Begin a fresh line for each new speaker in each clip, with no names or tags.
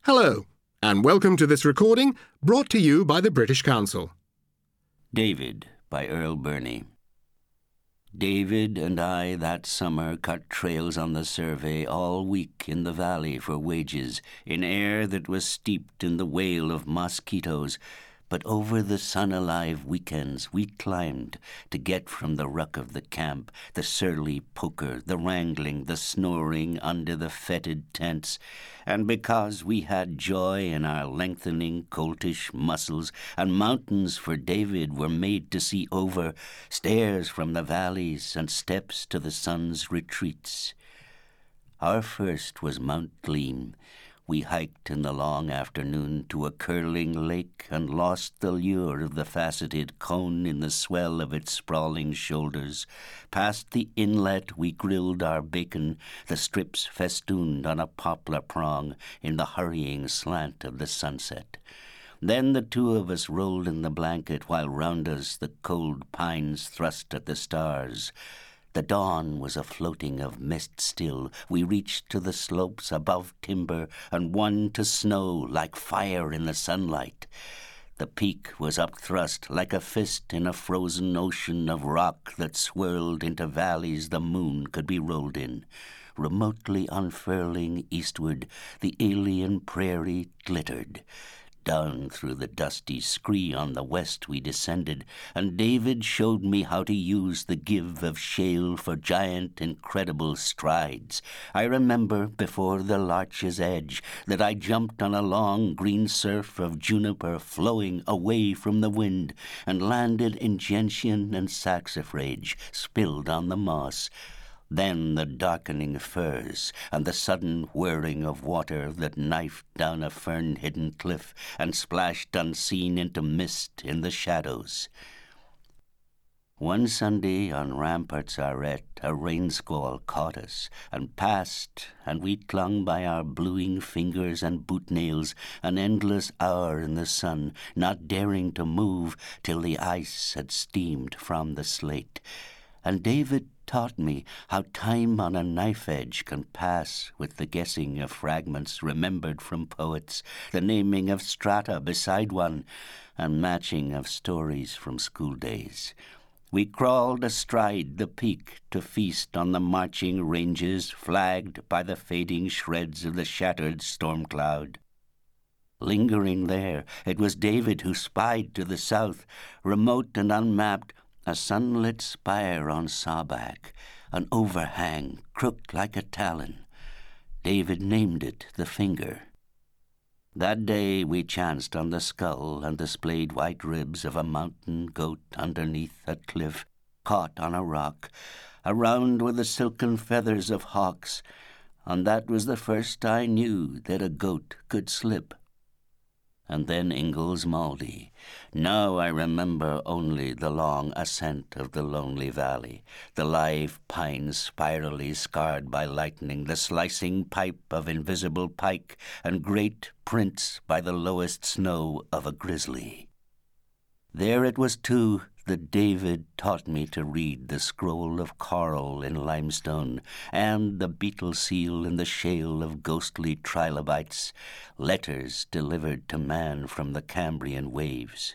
Hello, and welcome to this recording brought to you by the British Council.
David by Earl Birney. David and I that summer cut trails on the survey all week in the valley for wages, in air that was steeped in the wail of mosquitoes. But over the sun-alive weekends we climbed to get from the ruck of the camp, the surly poker, the wrangling, the snoring under the fetid tents. And because we had joy in our lengthening coltish muscles, and mountains for David were made to see over, stairs from the valleys and steps to the sun's retreats. Our first was Mount Gleam. We hiked in the long afternoon to a curling lake and lost the lure of the faceted cone in the swell of its sprawling shoulders. Past the inlet we grilled our bacon, the strips festooned on a poplar prong in the hurrying slant of the sunset. Then the two of us rolled in the blanket while round us the cold pines thrust at the stars. The dawn was a floating of mist still. We reached to the slopes above timber and won to snow like fire in the sunlight. The peak was upthrust like a fist in a frozen ocean of rock that swirled into valleys the moon could be rolled in. Remotely unfurling eastward, the alien prairie glittered. Down through the dusty scree on the west we descended, and David showed me how to use the give of shale for giant, incredible strides. I remember before the larch's edge that I jumped on a long green surf of juniper flowing away from the wind, and landed in gentian and saxifrage spilled on the moss. Then the darkening firs and the sudden whirring of water that knifed down a fern-hidden cliff and splashed unseen into mist in the shadows. One Sunday on Ramparts Arret, a rain squall caught us and passed, and we clung by our bluing fingers and boot nails an endless hour in the sun, not daring to move till the ice had steamed from the slate. And David taught me how time on a knife edge can pass with the guessing of fragments remembered from poets, the naming of strata beside one, and matching of stories from school days. We crawled astride the peak to feast on the marching ranges flagged by the fading shreds of the shattered storm cloud. Lingering there, it was David who spied to the south, remote and unmapped, a sunlit spire on Sawback, an overhang crooked like a talon. David named it the Finger. That day we chanced on the skull and the splayed white ribs of a mountain goat underneath a cliff, caught on a rock, around with the silken feathers of hawks, and that was the first I knew that a goat could slip. And then Ingalls Mouldy. Now I remember only the long ascent of the lonely valley, the live pines spirally scarred by lightning, the slicing pipe of invisible pike, and great prints by the lowest snow of a grizzly. There it was, too, that David taught me to read the scroll of coral in limestone, and the beetle seal in the shale of ghostly trilobites, letters delivered to man from the Cambrian waves.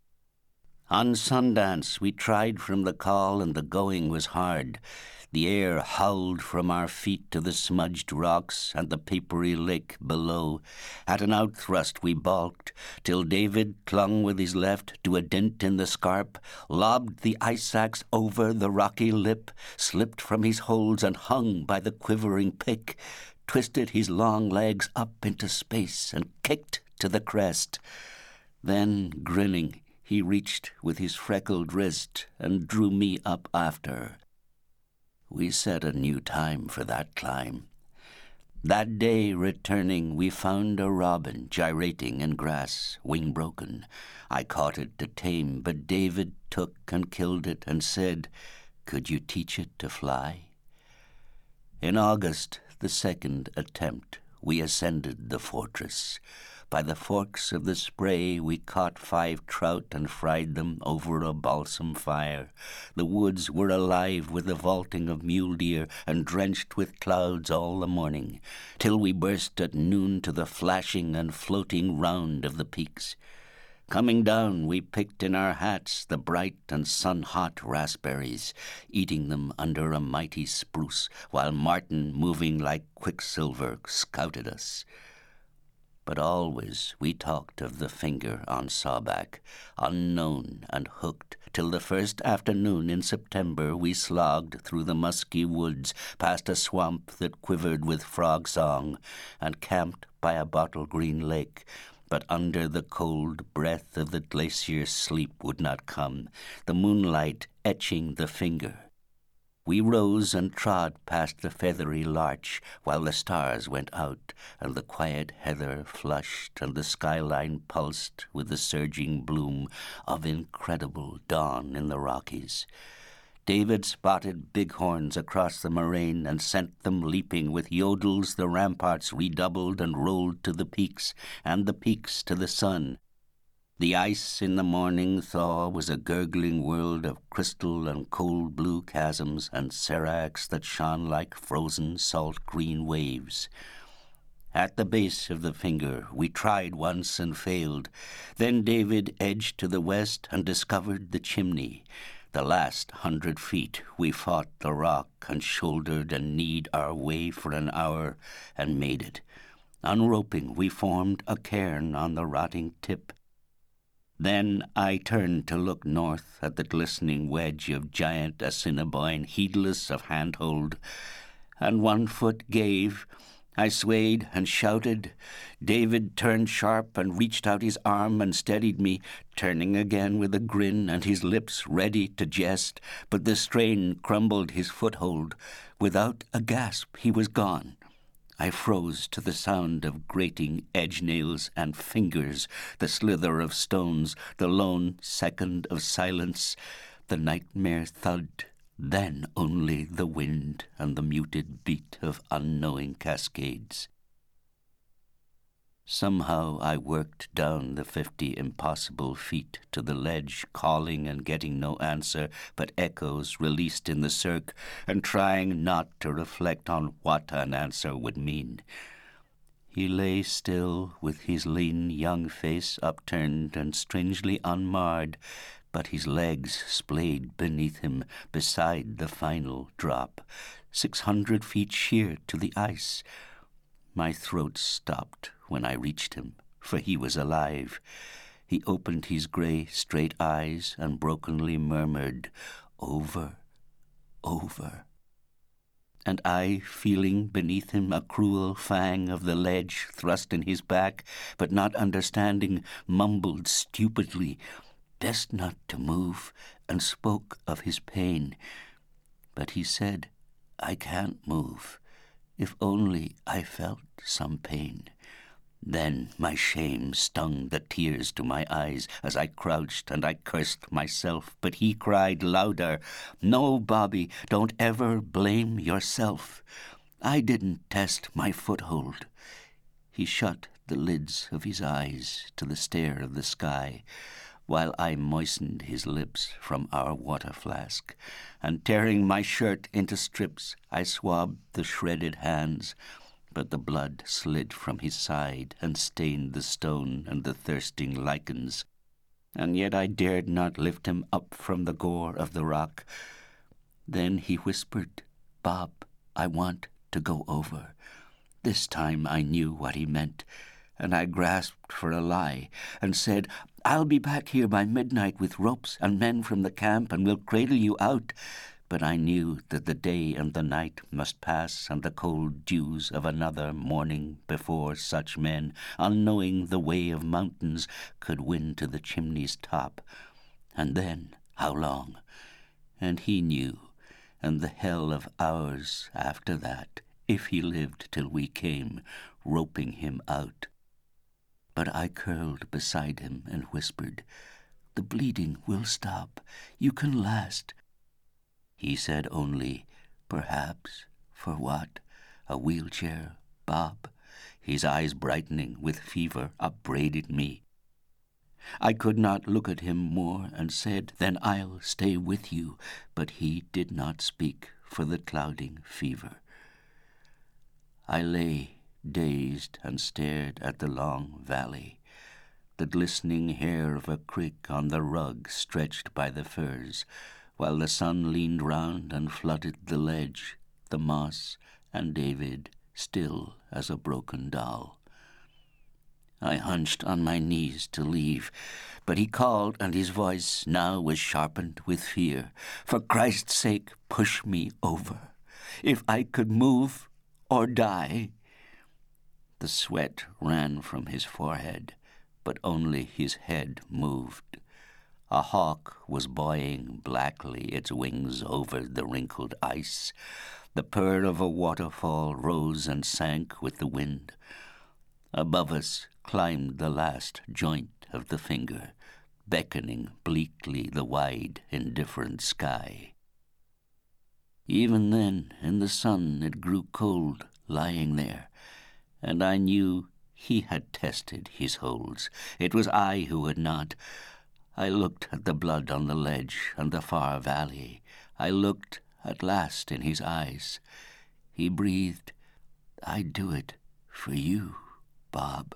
On Sundance we tried from the call, and the going was hard. The air howled from our feet to the smudged rocks and the papery lake below. At an outthrust we balked, till David clung with his left to a dent in the scarp, lobbed the ice axe over the rocky lip, slipped from his holds and hung by the quivering pick, twisted his long legs up into space and kicked to the crest. Then, grinning, he reached with his freckled wrist and drew me up after. We set a new time for that climb. That day, returning, we found a robin gyrating in grass, wing broken. I caught it to tame, but David took and killed it and said, "Could you teach it to fly?" In August, the second attempt we ascended the fortress. By the forks of the Spray we caught 5 trout and fried them over a balsam fire. The woods were alive with the vaulting of mule deer and drenched with clouds all the morning, till we burst at noon to the flashing and floating round of the peaks. Coming down, we picked in our hats the bright and sun-hot raspberries, eating them under a mighty spruce, while Martin, moving like quicksilver, scouted us. But always we talked of the finger on Sawback, unknown and hooked, till the first afternoon in September we slogged through the musky woods past a swamp that quivered with frog song, and camped by a bottle-green lake. But under the cold breath of the glacier sleep would not come, the moonlight etching the finger. We rose and trod past the feathery larch while the stars went out and the quiet heather flushed and the skyline pulsed with the surging bloom of incredible dawn in the Rockies. David spotted bighorns across the moraine and sent them leaping. With yodels the ramparts redoubled and rolled to the peaks, and the peaks to the sun. The ice in the morning thaw was a gurgling world of crystal and cold blue chasms and seracs that shone like frozen salt green waves. At the base of the finger we tried once and failed. Then David edged to the west and discovered the chimney. The last 100 feet we fought the rock and shouldered and kneed our way for an hour and made it. Unroping, we formed a cairn on the rotting tip. Then I turned to look north at the glistening wedge of giant Assiniboine, heedless of handhold, and 1 foot gave. I swayed and shouted. David turned sharp and reached out his arm and steadied me, turning again with a grin and his lips ready to jest, but the strain crumbled his foothold. Without a gasp he was gone. I froze to the sound of grating edge nails and fingers, the slither of stones, the lone second of silence, the nightmare thud, then only the wind and the muted beat of unknowing cascades. Somehow I worked down the 50 impossible feet to the ledge, calling and getting no answer but echoes released in the cirque, and trying not to reflect on what an answer would mean. He lay still with his lean young face upturned and strangely unmarred, but his legs splayed beneath him beside the final drop, 600 feet sheer to the ice. My throat stopped when I reached him, for he was alive. He opened his grey, straight eyes and brokenly murmured, "Over, over." And I, feeling beneath him a cruel fang of the ledge thrust in his back, but not understanding, mumbled stupidly, "Best not to move," and spoke of his pain. But he said, "I can't move. If only I felt some pain." Then my shame stung the tears to my eyes as I crouched and I cursed myself. But he cried louder, "No, Bobby, don't ever blame yourself. I didn't test my foothold." He shut the lids of his eyes to the stare of the sky, while I moistened his lips from our water flask, and tearing my shirt into strips, I swabbed the shredded hands, but the blood slid from his side and stained the stone and the thirsting lichens, and yet I dared not lift him up from the gore of the rock. Then he whispered, "Bob, I want to go over." This time I knew what he meant, and I grasped for a lie and said, "I'll be back here by midnight with ropes and men from the camp, and we'll cradle you out." But I knew that the day and the night must pass and the cold dews of another morning before such men, unknowing the way of mountains, could win to the chimney's top. And then, how long? And he knew, and the hell of hours after that, if he lived till we came, roping him out. But I curled beside him and whispered, "The bleeding will stop. You can last." He said only, "Perhaps. For what? A wheelchair, Bob?" his eyes brightening with fever, upbraided me. I could not look at him more, and said, "Then I'll stay with you." But he did not speak for the clouding fever. I lay dazed and stared at the long valley, the glistening hair of a creek on the rug stretched by the firs, while the sun leaned round and flooded the ledge, the moss, and David still as a broken doll. I hunched on my knees to leave, but he called, and his voice now was sharpened with fear. "For Christ's sake, push me over. If I could move or die." The sweat ran from his forehead, but only his head moved. A hawk was buoying blackly its wings over the wrinkled ice. The purr of a waterfall rose and sank with the wind. Above us climbed the last joint of the finger, beckoning bleakly the wide, indifferent sky. Even then, in the sun, it grew cold, lying there, and I knew he had tested his holds. It was I who had not. I looked at the blood on the ledge and the far valley. I looked at last in his eyes. He breathed, "I'd do it for you, Bob."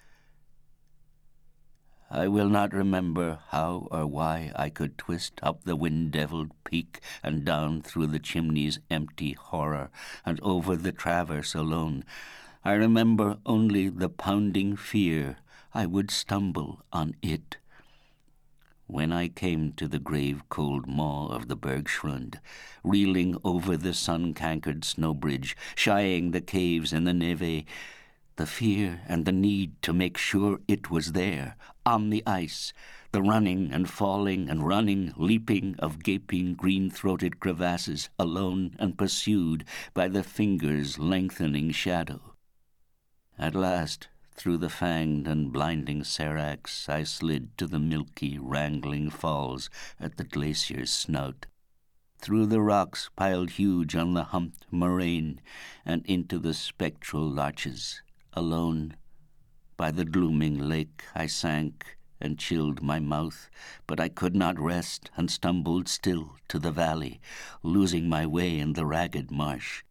I will not remember how or why I could twist up the wind-devilled peak and down through the chimney's empty horror and over the traverse alone. I remember only the pounding fear I would stumble on it. When I came to the grave-cold maw of the Bergschrund, reeling over the sun-cankered snow bridge, shying the caves in the neve, the fear and the need to make sure it was there, on the ice, the running and falling and running, leaping of gaping green-throated crevasses, alone and pursued by the finger's lengthening shadow. At last, through the fanged and blinding seracs, I slid to the milky, wrangling falls at the glacier's snout, through the rocks piled huge on the humped moraine, and into the spectral larches. Alone, by the glooming lake, I sank and chilled my mouth, but I could not rest and stumbled still to the valley, losing my way in the ragged marsh.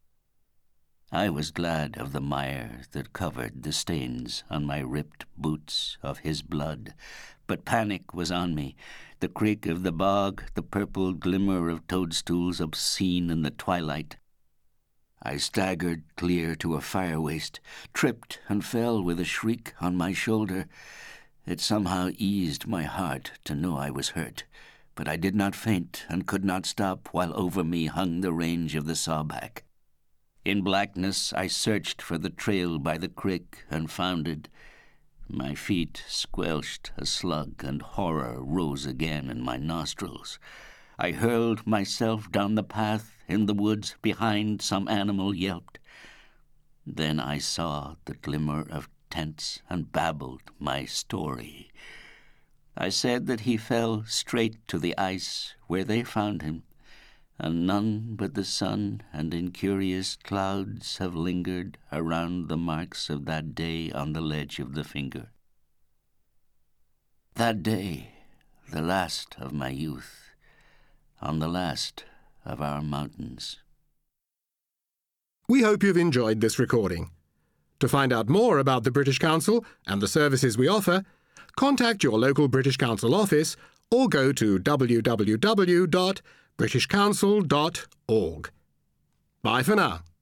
I was glad of the mire that covered the stains on my ripped boots of his blood, but panic was on me. The creak of the bog, the purple glimmer of toadstools obscene in the twilight. I staggered clear to a fire-waste, tripped and fell with a shriek on my shoulder. It somehow eased my heart to know I was hurt, but I did not faint and could not stop while over me hung the range of the Sawback. In blackness I searched for the trail by the creek and found it. My feet squelched a slug, and horror rose again in my nostrils. I hurled myself down the path. In the woods behind, some animal yelped. Then I saw the glimmer of tents and babbled my story. I said that he fell straight to the ice where they found him, and none but the sun and incurious clouds have lingered around the marks of that day on the ledge of the finger. That day, the last of my youth, on the last of our mountains.
We hope you've enjoyed this recording. To find out more about the British Council and the services we offer, contact your local British Council office or go to www.britishcouncil.org. Bye for now.